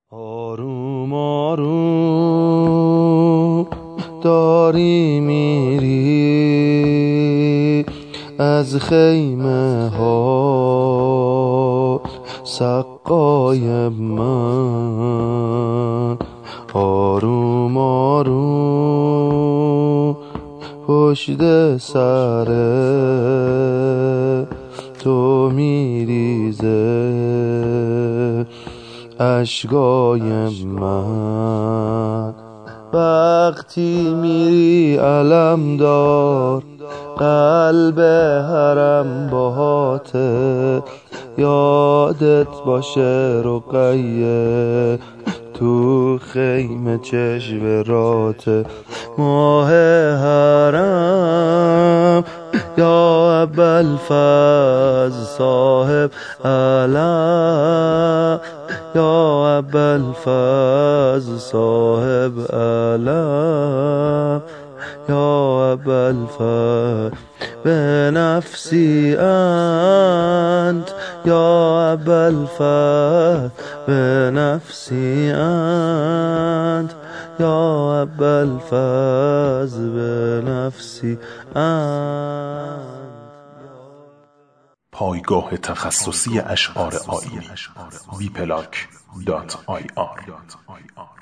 آروم آروم داری میری از خیمه ها سقای من، آروم آروم پشت سر تو میریزه اشکای من. وقتی میری علمدار قلب حرم باهاته، یادت باشه رقیه تو خیمه چشم ماه حرم یا ابوالفضل صاحب علم، یا ابوالفضل صاحب علم، یا ابوالفضل بنفسی انت، یا ابوالفضل بنفسی انت، یا ابوالفضل بنفسی انت. پایگاه تخصصی اشعار آیینی wplac.ir